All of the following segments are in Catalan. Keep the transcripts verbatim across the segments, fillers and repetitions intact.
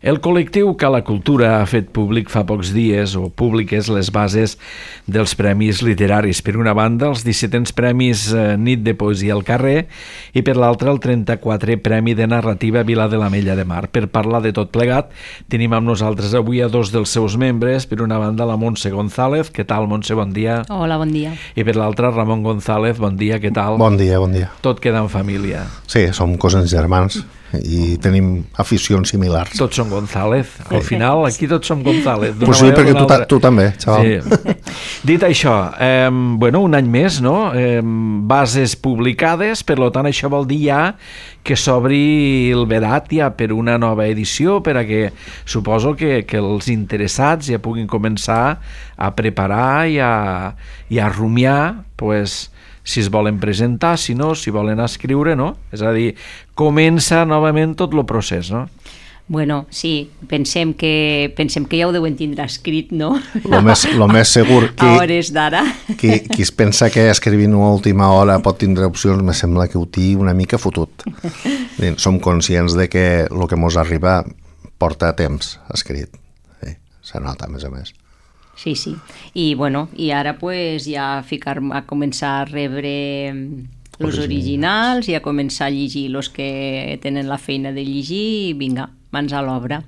El col·lectiu Cala Cultura ha fet públic fa pocs dies o públiques les bases dels premis literaris. Per una banda, els dissetens premis Nit de Poesia al Carrer i per l'altra el trenta-quatrè Premi de Narrativa Vila de l'Ametlla de Mar. Per parlar de tot plegat, tenim amb nosaltres avui a dos dels seus membres. Per una banda, la Montse González. Què tal, Montse? Bon dia. Hola, bon dia. I per l'altra, Ramon González. Bon dia, què tal? Bon dia, bon dia. Tot queda en família. Sí, som cosins germans i tenim aficions similars. Tots som González. Al final, aquí tots som González. Pues sí, perquè tu, ta, tu també, xaval. Sí. Dit això, eh, bueno, un any més, no? Eh, bases publicades, per tant, això vol dir ja que s'obri el vedat ja per una nova edició, per a que suposo que, que els interessats ja puguin començar a preparar i a, i a rumiar, pues, si es volen presentar, si no, si volen escriure, no? És a dir, comença novament tot el procés, no? Bueno, sí, pensem que, pensem que ja ho deuen tindre escrit, no? Lo més, lo més segur que... A hores d'ara. Qui, qui es pensa que escrivint a última hora pot tindre opcions, me sembla que ho té una mica fotut. Som conscients de que el que mos arriba porta temps escrit. Sí, se nota, a més a més. Sí, sí. I, bueno, i ara pues, ja ficar, a començar a rebre els originals i a començar a llegir els que tenen la feina de llegir i vinga, mans a l'obra.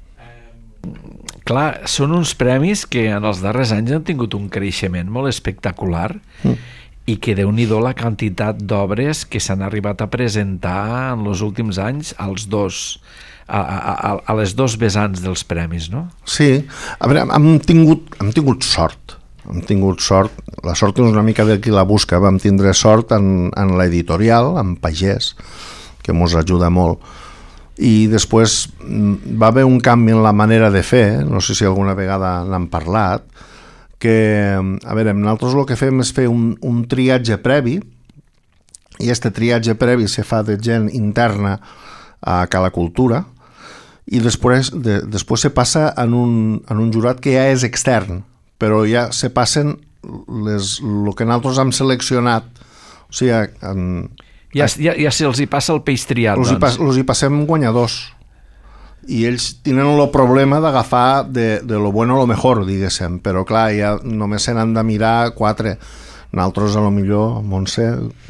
Clar, són uns premis que en els darrers anys han tingut un creixement molt espectacular mm. i que déu-n'hi-do la quantitat d'obres que s'han arribat a presentar en els últims anys als dos A, a, a les dos vessants dels premis, no? Sí, a veure, hem tingut, hem tingut sort, hem tingut sort, la sort és una mica de qui la busca, vam tindre sort en, en l'editorial, en Pagès, que mos ajuda molt, i després va haver un canvi en la manera de fer, no sé si alguna vegada n'han parlat, que, a veure, nosaltres el que fem és fer un, un triatge previ, i aquest triatge previ se fa de gent interna a Cala Cultura, i després, de, després se passa en un, en un jurat que ja és extern, però ja se passen les, el que nosaltres hem seleccionat, o sigui... En, ja, ja, ja se'ls hi passa el peix triat, doncs. Els hi, hi passem guanyadors, i ells tenen el problema d'agafar de, de lo bueno a lo mejor, diguéssim, però clar, ja només se n'han de mirar quatre. Nosaltres, a lo millor, Montse...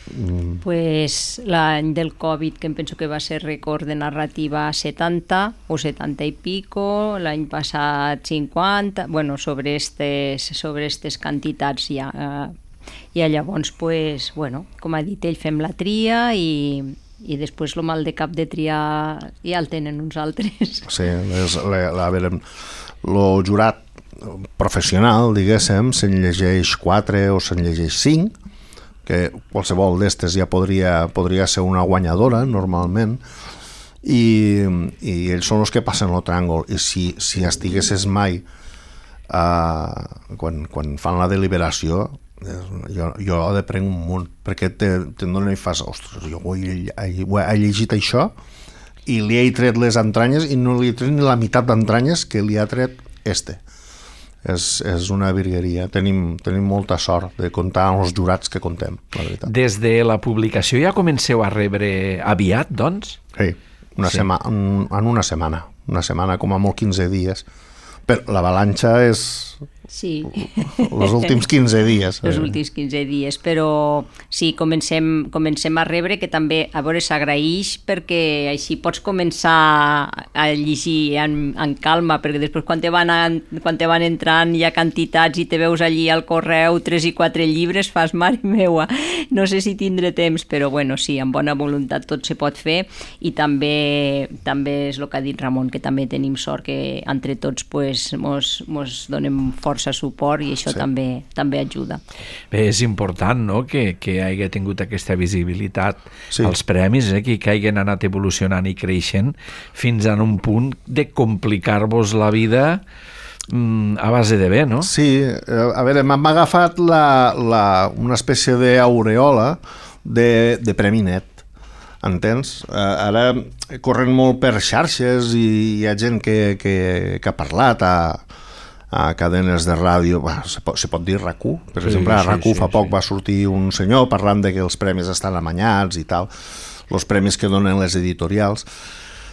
Pues l'any del Covid, que em penso que va ser rècord de narrativa setanta o setanta i pico, l'any passat cinquanta, bueno, sobre estes, sobre estes quantitats ja. Eh, I llavors, pues, bueno, com ha dit ell, fem la tria i, i després el mal de cap de triar ja el tenen uns altres. Sí, les, la, la, a veure, el jurat professional, diguéssim, se'n llegeix quatre o se'n llegeix cinc, que qualsevol d'estes ja podria, podria ser una guanyadora, normalment, i, i ells són els que passen el tràngol, i si, si estiguessis mai uh, quan, quan fan la deliberació, jo, jo deprenc un munt, perquè te, te donen i fas, ostres, jo ho he, he, he llegit això, i li he tret les entranyes, i no li he tret ni la meitat d'entranyes que li ha tret este. És, és una virgueria. Tenim, tenim molta sort de comptar amb els jurats que contem, la veritat. Des de la publicació ja comenceu a rebre aviat, doncs? Sí, una sí. Sema, en, en una setmana. Una setmana, com a molt quinze dies. Però l'avalanxa és... Sí. Els últims quinze dies. Els últims quinze dies, però sí, comencem, comencem a rebre, que també, a veure, s'agraeix perquè així pots començar a llegir en, en calma, perquè després quan te, van a, quan te van entrant hi ha quantitats i te veus allí al correu tres i quatre llibres, fas mare meua, no sé si tindré temps, però bueno, sí, amb bona voluntat tot se pot fer, i també, també és el que ha dit Ramon, que també tenim sort que entre tots pues, mos, mos donem força suport i això sí. també, també ajuda. Bé, és important, no?, que, que hagi tingut aquesta visibilitat sí. als premis, eh, que, que hagin anat evolucionant i creixent fins a un punt de complicar-vos la vida mm, a base de bé, no? Sí, a veure, m'ha agafat la, la, una espècie d'aureola de, de Premi Net, entens? Ara corren molt per xarxes i hi ha gent que, que, que ha parlat a a cadenes de ràdio, bueno, se, pot, se pot dir RAC u, per sí, exemple, a RAC u sí, fa sí, poc sí. va sortir un senyor parlant de que els premis estan amanyats i tal, els premis que donen les editorials.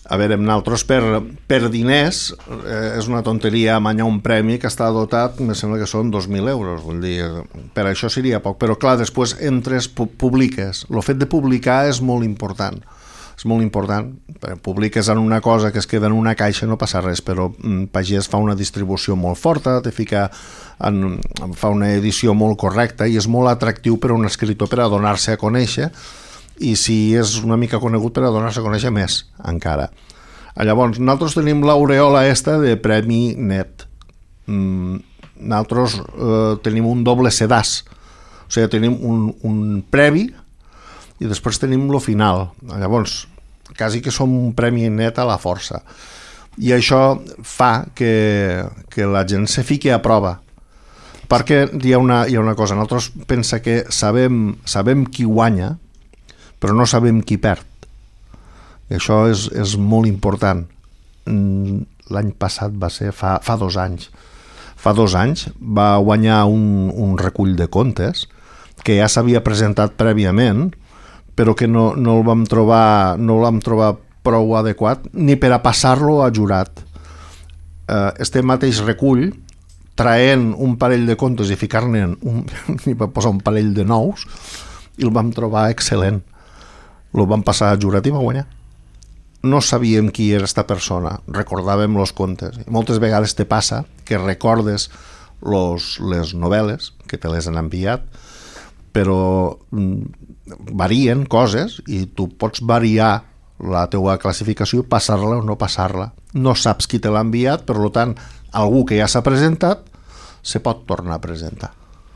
A veure, nosaltres per, per diners eh, és una tonteria amanyar un premi que està dotat, me sembla que són dos mil euros, vull dir, per això seria poc, però clar, després entres, pu publiques. El fet de publicar és molt important, és molt important. Publiques en una cosa que es queda en una caixa, no passa res, però mm, Pagès fa una distribució molt forta, te fica en, fa una edició molt correcta i és molt atractiu per a un escriptor per a donar-se a conèixer, i si és una mica conegut per a donar-se a conèixer més encara. Llavors, nosaltres tenim l'aureola esta de Premi Net. Mm, nosaltres eh, tenim un doble sedàs, o sigui, tenim un, un previ i després tenim lo final. Llavors, quasi que som un Premi Net a la força. I això fa que, que la gent se fiqui a prova. Perquè hi ha una, hi ha una cosa, nosaltres pensa que sabem, sabem qui guanya, però no sabem qui perd. I això és, és molt important. L'any passat va ser, fa, fa dos anys, fa dos anys va guanyar un, un recull de contes que ja s'havia presentat prèviament, però que no, no el vam trobar, no el vam trobar prou adequat ni per a passar-lo a jurat. Eh, este mateix recull, traient un parell de contes i ficar-ne un, i va posar un parell de nous, i el vam trobar excel·lent. El vam passar a jurat i va guanyar. No sabíem qui era esta persona, recordàvem els contes. I moltes vegades te passa que recordes los, les novel·les, que te les han enviat, però mm, varien coses i tu pots variar la teua classificació, passar-la o no passar-la. No saps qui te l'ha enviat, per tant, algú que ja s'ha presentat se pot tornar a presentar.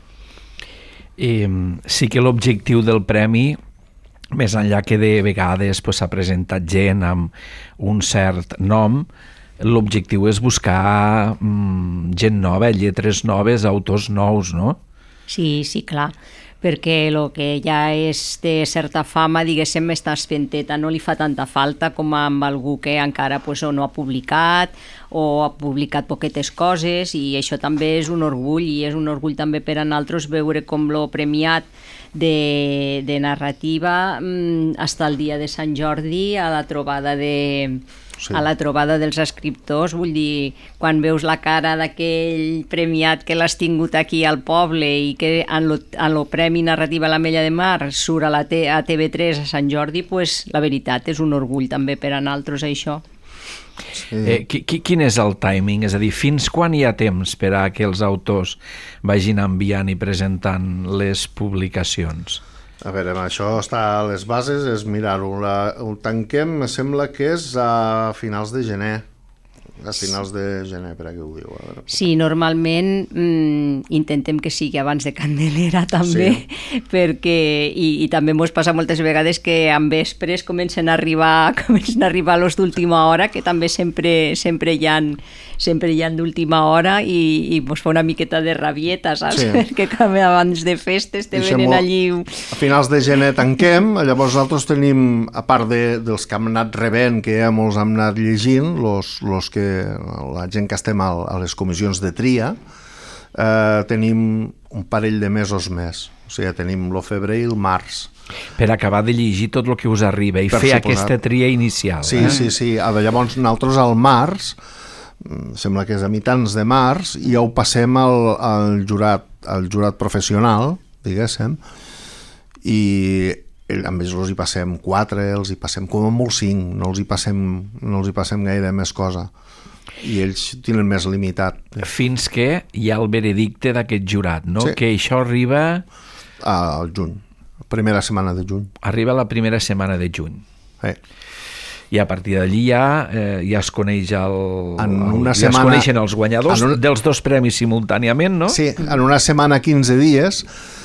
I, sí que l'objectiu del premi, més enllà que de vegades s'ha pues, presentat gent amb un cert nom, l'objectiu és buscar mm, gent nova, lletres noves, autors nous, no? Sí, sí, clar, perquè el que ja és de certa fama, diguéssim, estàs fenteta, no li fa tanta falta com amb algú que encara pues, o no ha publicat o ha publicat poquetes coses, i això també és un orgull, i és un orgull també per a nosaltres veure com lo premiat de, de narrativa mmm, hasta el dia de Sant Jordi a la trobada de... Sí. A la trobada dels escriptors, vull dir, quan veus la cara d'aquell premiat que l'has tingut aquí al poble i que en lo, en lo Premi Narrativa a l'Ametlla de Mar surt a, la te, a T V tres a Sant Jordi, pues, la veritat és un orgull també per a nosaltres això. Sí. Eh, qui, quin és el timing? És a dir, fins quan hi ha temps per a que els autors vagin enviant i presentant les publicacions? A veure, això està a les bases, és mirar-ho. Ho tanquem, me sembla que és a finals de gener. A finals de gener, per aquí ho diu. A veure. Sí, normalment mm, intentem que sigui abans de Candelera també, sí. perquè i, i també ens passa moltes vegades que en vespres comencen a arribar comencen a arribar los d'última hora, que també sempre sempre hi ha sempre hi ha d'última hora i, i ens fa una miqueta de rabieta, saps? Sí. Perquè abans de festes te venen allí... A finals de gener tanquem, llavors nosaltres tenim, a part de, dels que hem anat rebent, que ja molts hem anat llegint, los, los que la gent que estem a, a les comissions de tria, eh, tenim un parell de mesos més. O sigui, tenim el febrer i el març. Per acabar de llegir tot el que us arriba i per fer suposat. Aquesta tria inicial. Sí, eh? sí, sí. Llavors nosaltres al març, sembla que és a mitjans de març, i ja ho passem al, al, jurat, al jurat professional, diguéssim, i a més els hi passem quatre, els hi passem com a molt cinc, no els hi passem, no els hi passem gaire més cosa. I ells tenen més limitat. Fins que hi ha el veredicte d'aquest jurat, no? Sí. Que això arriba... Al juny, primera setmana de juny. Arriba la primera setmana de juny. Sí. I a partir d'allí ja, eh, ja es coneix el, en el, una ja setmana, es coneixen els guanyadors un... dels dos premis simultàniament, no? Sí, en una setmana, quinze dies,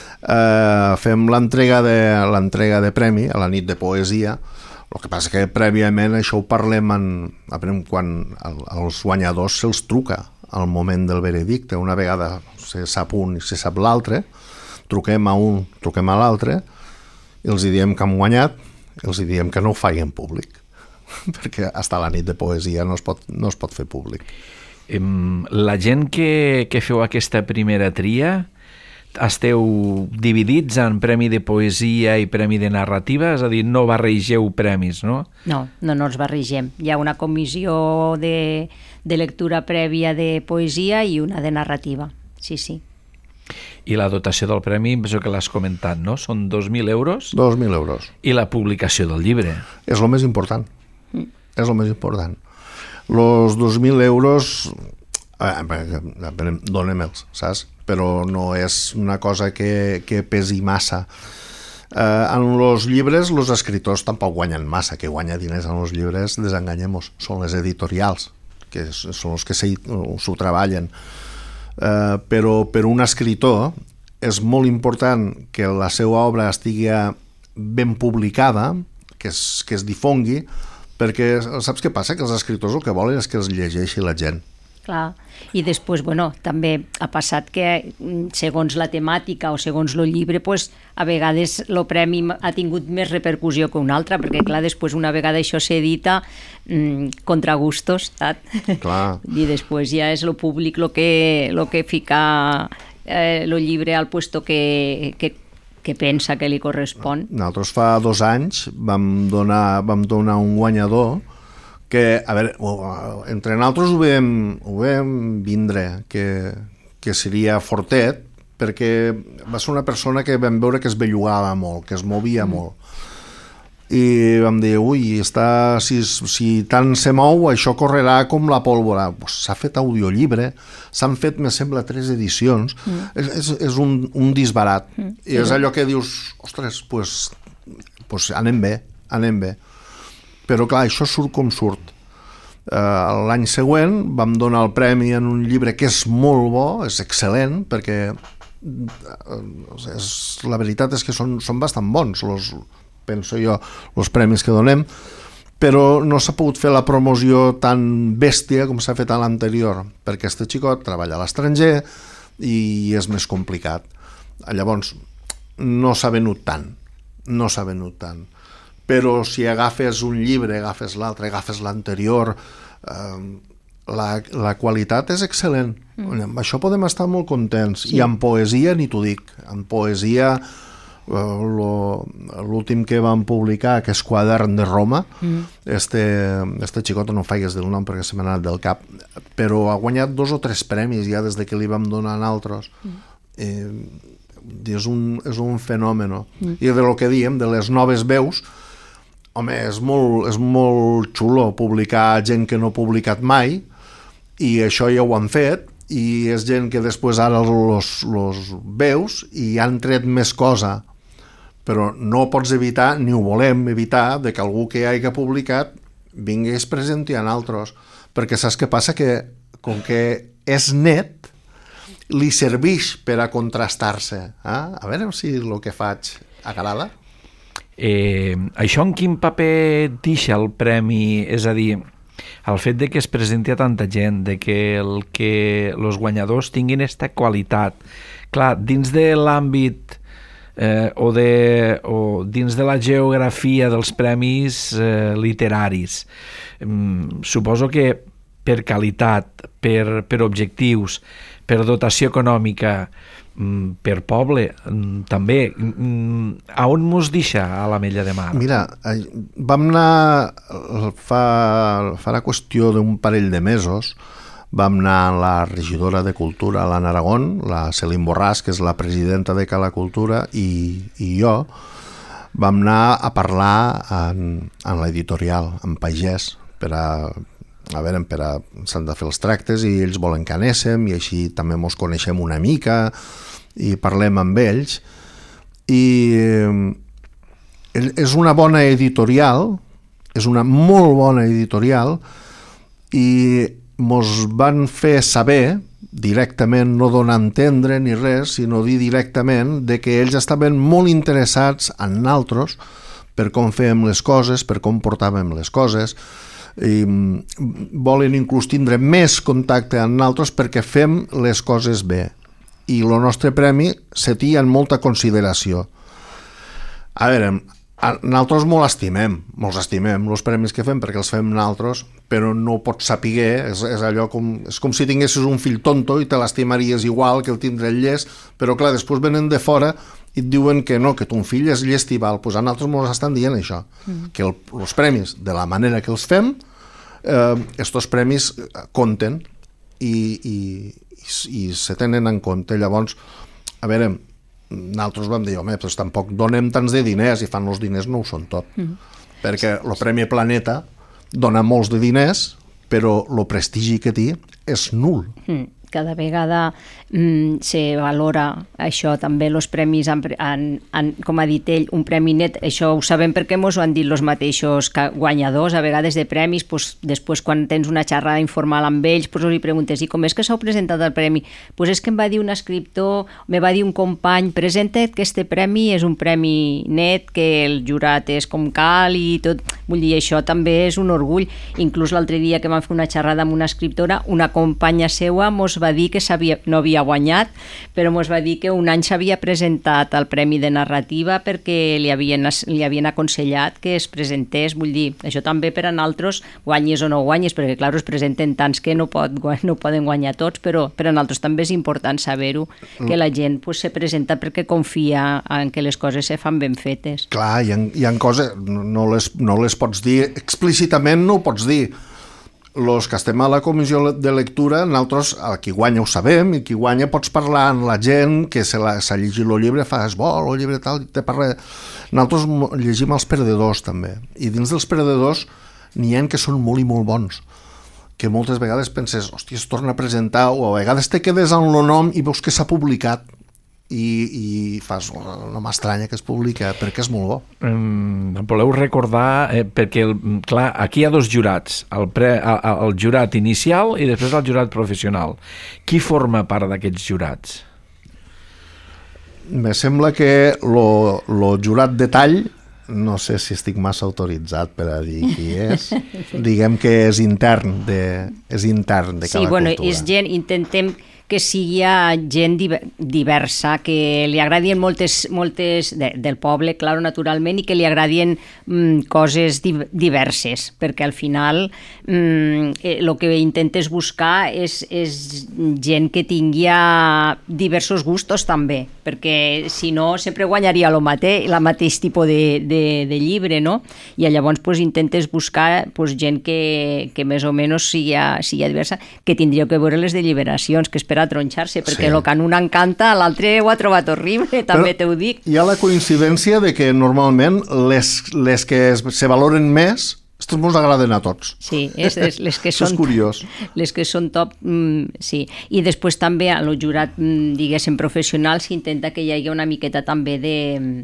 eh, fem l'entrega de, l'entrega de premi a la nit de poesia. El que passa que prèviament això ho parlem en, quan als guanyadors se'ls truca al moment del veredicte. Una vegada se sap un i se sap l'altre, truquem a un, truquem a l'altre, i els diem que han guanyat, i els diem que no ho facin públic, perquè fins a la nit de poesia no es pot, no es pot fer públic. La gent que, que feu aquesta primera tria esteu dividits en premi de poesia i premi de narrativa? És a dir, no barregeu premis, no? No, no, no els barregem. Hi ha una comissió de, de lectura prèvia de poesia i una de narrativa, sí, sí. I la dotació del premi, penso que l'has comentat, no? Són dos mil euros? dos mil euros. I la publicació del llibre? És el més important. Mm. És el més important. Els dos mil euros, eh, donem-me'ls, saps? Però no és una cosa que, que pesi massa. Eh, en els llibres, els escriptors tampoc guanyen massa. Que guanya diners en els llibres, desenganyem-nos. Són les editorials, que són els que s'ho treballen. Uh, però per un escriptor és molt important que la seva obra estigui ben publicada, que es, que es difongui, perquè saps què passa? Que els escriptors el que volen és que els llegeixi la gent. Clar, i després, bueno, també ha passat que segons la temàtica o segons el llibre, pues, a vegades el premi ha tingut més repercussió que un altre, perquè clar, després una vegada això s'edita mmm, contra gustos, saps? Clar. I després ja és el públic el que, lo que fica el eh, llibre al puesto que, que, que pensa que li correspon. Nosaltres fa dos anys vam donar, vam donar un guanyador que, a veure, entre nosaltres ho vam, ho vam vindre, que, que seria fortet, perquè va ser una persona que vam veure que es bellugava molt, que es movia mm. molt. I vam dir, ui, està, si, si tant se mou, això correrà com la pólvora. Pues s'ha fet audiollibre, s'han fet, me sembla, tres edicions. Mm. És, és, és un, un disbarat. Mm. I és allò que dius, ostres, pues, pues anem bé, anem bé. Però clar, això surt com surt. Uh, l'any següent vam donar el premi en un llibre que és molt bo, és excel·lent, perquè uh, és, la veritat és que són, són bastant bons, los, penso jo, els premis que donem, però no s'ha pogut fer la promoció tan bèstia com s'ha fet a l'anterior, perquè este xicot treballa a l'estranger i és més complicat. Llavors, no s'ha venut tant, no s'ha venut tant. Però si agafes un llibre, agafes l'altre, agafes l'anterior, eh, la, la qualitat és excel·lent. Mm. Amb això podem estar molt contents. Sí. I en poesia ni t'ho dic. En poesia, eh, l'últim que vam publicar, que és Quadern de Roma, mm. este, este xicot, no faigues del nom perquè se m'ha anat del cap, però ha guanyat dos o tres premis ja des de que li vam donar a altres. Mm. Eh, és un, és un fenomen. Mm. I de lo que diem, de les noves veus, home, és molt, és molt xulo publicar gent que no ha publicat mai, i això ja ho han fet, i és gent que després ara los, los veus i han tret més cosa, però no pots evitar, ni ho volem evitar, de que algú que hagi publicat vingui i es presenti en altres, perquè saps què passa? Que com que és net, li serveix per a contrastar-se. Eh? A veure si el que faig agrada. Eh, això en quin paper deixa el premi? És a dir, el fet de que es presenti a tanta gent, de que el que els guanyadors tinguin aquesta qualitat, clar, dins de l'àmbit eh, o, de, o dins de la geografia dels premis eh, literaris, mm, suposo que per qualitat, per, per objectius, per dotació econòmica, per poble, també. A on mos deixa a l'Ametlla de Mar? Mira, vam anar fa, fa la qüestió d'un parell de mesos, vam anar a la regidora de Cultura a l'An Aragón, la Celine Borràs, que és la presidenta de Cala Cultura, i, i jo vam anar a parlar en, en l'editorial, en Pagès, per a a veure, per a, s'han de fer els tractes i ells volen que anéssim i així també mos coneixem una mica i parlem amb ells i eh, és una bona editorial, és una molt bona editorial i mos van fer saber directament, no donar a entendre ni res, sinó dir directament de que ells estaven molt interessats en nosaltres per com fèiem les coses, per com portàvem les coses, i volen inclús tindre més contacte amb nosaltres perquè fem les coses bé i el nostre premi se té en molta consideració. A veure, nosaltres molt estimem, molts estimem els premis que fem perquè els fem nosaltres, però no pots saber, és, és allò com, és com si tinguessis un fill tonto i te l'estimaries igual que el tindre el llest, però clar, després venen de fora i et diuen que no, que ton fill és llest i val. Pues a nosaltres ens estan dient això, mm. que el, els premis, de la manera que els fem, eh, estos premis compten i, i, i, i se tenen en compte. Llavors, a veure, nosaltres vam dir, home, doncs tampoc donem tants de diners, i fan els diners no ho són tot, mm. perquè el Premi Planeta dona molts de diners, però el prestigi que té és nul. Mm. Cada vegada mm, se valora això, també els premis, han, han, han, com ha dit ell, un premi net, això ho sabem perquè ens ho han dit els mateixos guanyadors, a vegades de premis, pues, després quan tens una xerrada informal amb ells, pues, els hi preguntes, i com és que s'heu presentat al premi? Pues és que em va dir un escriptor, me va dir un company, presenta't que este premi és un premi net, que el jurat és com cal i tot, vull dir, això també és un orgull. Inclús l'altre dia que vam fer una xerrada amb una escriptora, una companya seua mos va dir que no havia guanyat, però ens va dir que un any s'havia presentat al Premi de Narrativa perquè li havien, li havien aconsellat que es presentés. Vull dir, això també per a nosaltres, guanyes o no guanyes, perquè clar, es presenten tants que no, pot, no poden guanyar tots, però per a nosaltres també és important saber-ho, que la gent pues, se presenta perquè confia en que les coses se fan ben fetes. Clar, hi ha, hi ha coses, no les, no les pots dir explícitament, no ho pots dir. Els que estem a la comissió de lectura, nosaltres, el qui guanya ho sabem, i qui guanya pots parlar amb la gent que s'ha llegit el llibre, fa, és bo, el llibre tal, te parla... Nosaltres llegim els perdedors també, i dins dels perdedors n'hi ha que són molt i molt bons, que moltes vegades penses, hòstia, es torna a presentar, o a vegades te quedes en el nom i veus que s'ha publicat, i, i fas, oh, no m'estranya que es publica, perquè és molt bo. Um, em voleu recordar, eh, perquè el, clar, aquí hi ha dos jurats, el, pre, el, el jurat inicial i després el jurat professional. Qui forma part d'aquests jurats? Me sembla que el jurat de tall, no sé si estic massa autoritzat per a dir qui és, diguem que és intern de, és intern de cada sí, bueno, cultura. És gent, intentem que sigui gent diversa, que li agradien moltes, moltes de, del poble, clar, naturalment, i que li agradien mm, coses di, diverses, perquè al final mm, eh, el que intentes buscar és, és gent que tingui diversos gustos també, perquè si no sempre guanyaria el mateix, el mateix tipus de, de, de llibre, no? I llavors pues, intentes buscar pues, gent que, que més o menys sigui, sigui diversa, que tindríeu que veure les deliberacions, que és per a tronxar-se, perquè el sí. que a un encanta, l'altre ho ha trobat horrible, també t'ho dic. Hi ha la coincidència de que normalment les, les que es, se valoren més, estos ens agraden a tots. Sí, és, és, les que són, és curiós. Les que són top, mm, sí. I després també a lo jurat, mm, diguéssim, professional, s'intenta que hi hagi una miqueta també de,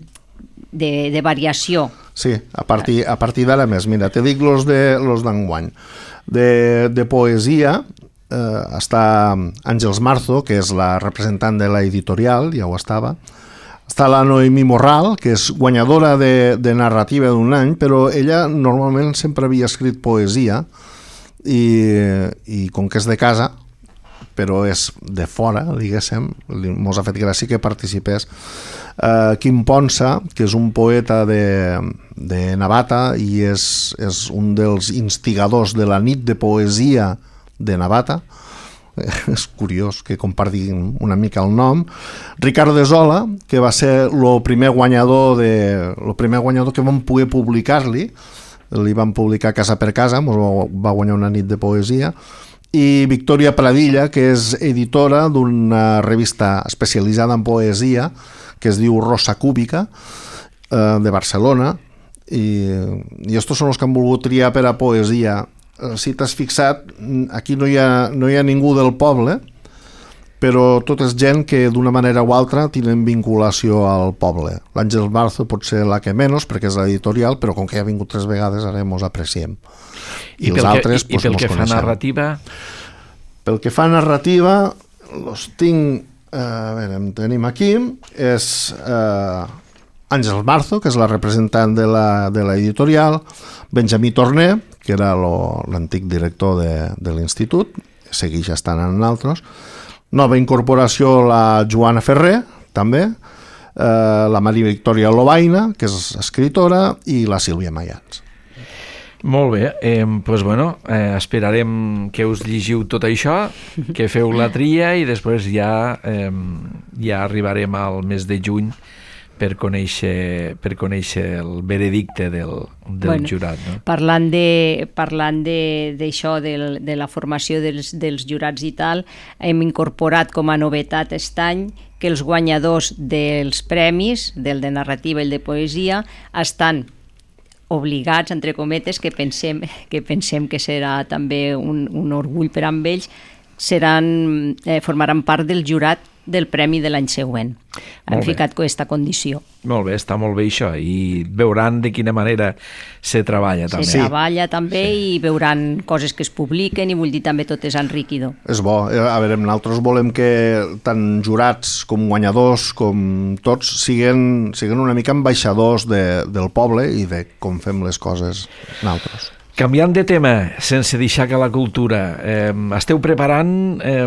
de, de variació. Sí, a partir, a partir d'ara més. Mira, te dic los de los d'enguany. De, de poesia, eh, està Àngels Marzo, que és la representant de l'editorial, ja ho estava. Està la Noemí Morral, que és guanyadora de, de narrativa d'un any, però ella normalment sempre havia escrit poesia, i, i com que és de casa, però és de fora, diguéssim, mos ha fet gràcia que participés. Uh, Quim Ponsa, que és un poeta de, de Navata i és, és un dels instigadors de la nit de poesia de Navata, és curiós que compartin una mica el nom. Ricard de Zola, que va ser el primer guanyador de, el primer guanyador que vam poder publicar-li, li van publicar Casa per Casa, va guanyar una nit de poesia. I Victòria Pradilla, que és editora d'una revista especialitzada en poesia que es diu Rosa Cúbica, eh, de Barcelona, i, i estos són els que han volgut triar per a poesia. Si t'has fixat, aquí no hi ha, no hi ha ningú del poble, però tot és gent que d'una manera o altra tenen vinculació al poble. L'Àngel Marzo pot ser la que menys, perquè és l'editorial, però com que ja ha vingut tres vegades, ara mos apreciem. I, I els altres, que, i, doncs, i pel que fa narrativa? Pel que fa narrativa, els tinc, eh, a veure, em tenim aquí, és eh, Àngel Marzo, que és la representant de l'editorial, Benjamí Torner, que era l'antic director de, de l'institut, segueix estant en altres. Nova incorporació, la Joana Ferrer, també, eh, la Maria Victòria Lobaina, que és escritora, i la Sílvia Mayans. Molt bé, eh, doncs bueno, eh, esperarem que us llegiu tot això, que feu la tria i després ja, eh, ja arribarem al mes de juny per conèixer, per conèixer el veredicte del, del bueno, jurat. No? Parlant de, parlant de, d'això, de, de la formació dels, dels jurats i tal, hem incorporat com a novetat aquest any que els guanyadors dels premis, del de narrativa i el de poesia, estan obligats, entre cometes, que pensem que, pensem que serà també un, un orgull per amb ells, seran, eh, formaran part del jurat del premi de l'any següent. Han ficat aquesta condició. Molt bé, està molt bé això, i veuran de quina manera se treballa també. Se treballa també sí. I veuran coses que es publiquen i vull dir també tot és enriquidor. És bo. A veure, nosaltres volem que tant jurats com guanyadors com tots siguen, siguen una mica ambaixadors de, del poble i de com fem les coses nosaltres. Canviant de tema, sense deixar que la cultura, eh, esteu preparant eh,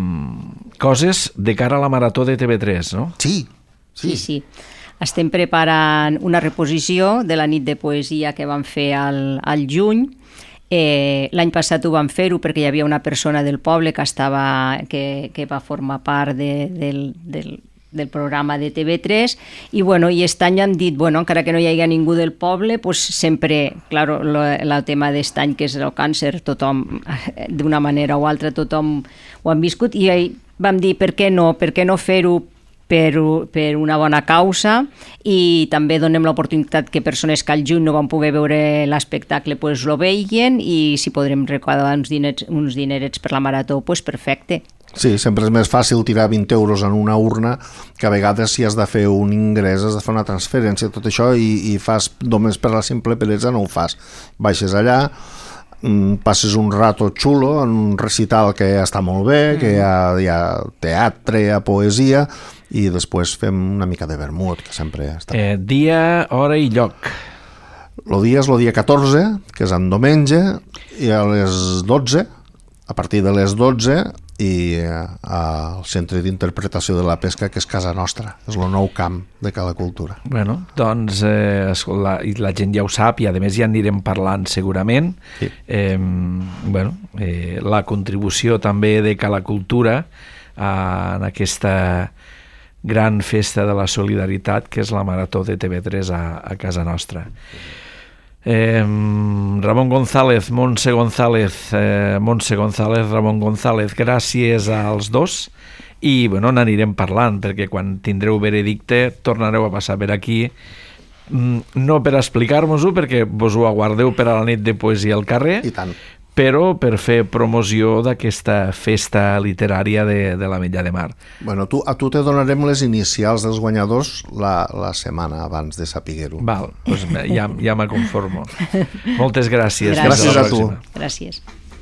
coses de cara a la marató de T V tres, no? Sí, sí. Sí, sí. Estem preparant una reposició de la nit de poesia que vam fer al, al juny. Eh, l'any passat ho vam fer-ho perquè hi havia una persona del poble que, estava, que, que va formar part de, del, del del programa de T V tres i bueno, i aquest any han dit, bueno, encara que no hi hagi ningú del poble, pues sempre, claro, el tema d'est any que és el càncer, tothom, d'una manera o altra, tothom ho han viscut i vam dir, per què no, per què no fer-ho per, per una bona causa i també donem l'oportunitat que persones que al juny no van poder veure l'espectacle pues lo veien i si podrem recaudar uns diners, uns dinerets per la marató, pues perfecte. Sí, sempre és més fàcil tirar vint euros en una urna que a vegades si has de fer un ingrés, has de fer una transferència, tot això, i, i fas només per la simple peresa, no ho fas. Baixes allà, passes un rato xulo en un recital que està molt bé, que hi ha, hi ha teatre, hi ha poesia, i després fem una mica de vermut, que sempre està... Eh, dia, hora i lloc. El dia és el dia catorze, que és en diumenge, i a les dotze, a partir de les dotze, i al Centre d'Interpretació de la Pesca, que és casa nostra, és el nou camp de Cala Cultura. Bueno, doncs eh, la, la gent ja ho sap i a més ja anirem parlant segurament. Sí. Eh, bueno, eh, la contribució també de Cala Cultura eh, en aquesta gran festa de la solidaritat que és la Marató de T V tres a, a casa nostra. Eh, Ramon González, Montse González, eh, Montse González, Ramon González, gràcies als dos i bueno, n'anirem parlant perquè quan tindreu veredicte tornareu a passar per aquí, no per explicar-nos-ho perquè vos ho aguardeu per a la nit de poesia al carrer, i tant, però per fer promoció d'aquesta festa literària de, de l'Ametlla de Mar. Bueno, tu, a tu te donarem les inicials dels guanyadors la, la setmana abans de saber-ho. Val, doncs ja, ja me conformo. Moltes gràcies. Gràcies, gràcies a tu. Gràcies.